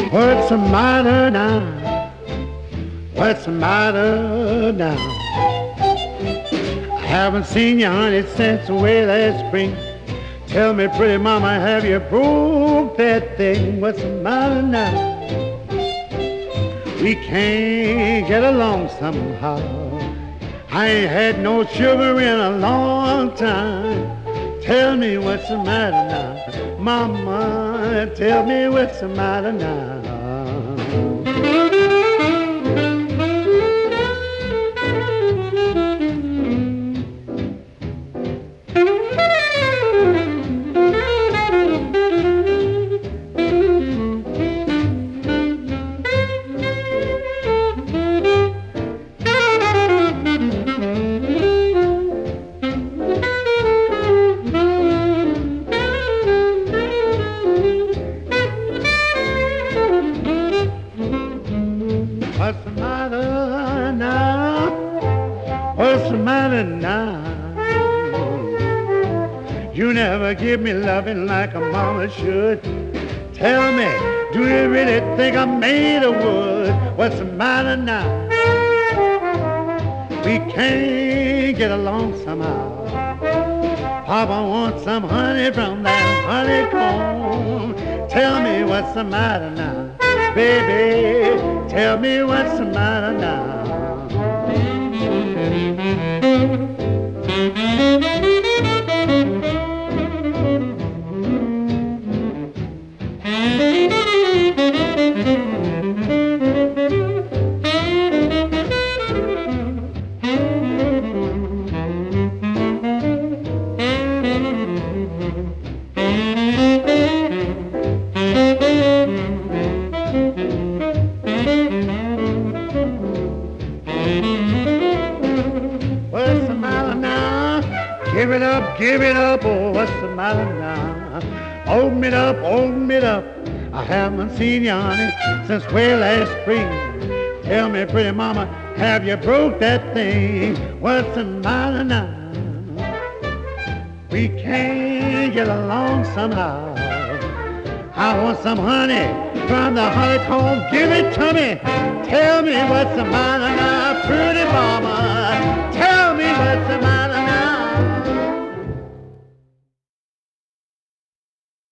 What's the matter now? What's the matter now? I haven't seen you, honey, since the way last spring. Tell me, pretty mama, have you broke that thing? What's the matter now? We can't get along somehow. I ain't had no sugar in a long time. Tell me what's the matter now, mama, tell me what's the matter now. What's the matter now? What's the matter now? You never give me loving like a mama should. Tell me, do you really think I'm made of wood? What's the matter now? We can't get along somehow. Papa wants some honey from that honeycomb. Tell me what's the matter now, baby. Tell me what's the matter now. What's the matter now? Give it up, oh, what's the matter now? Open it up, open it up. I haven't seen you, honey, since way last spring. Tell me, pretty mama, have you broke that thing? What's the matter now? We can't get along somehow. I want some honey from the honeycomb. Give it to me. Tell me what's the matter now, pretty mama.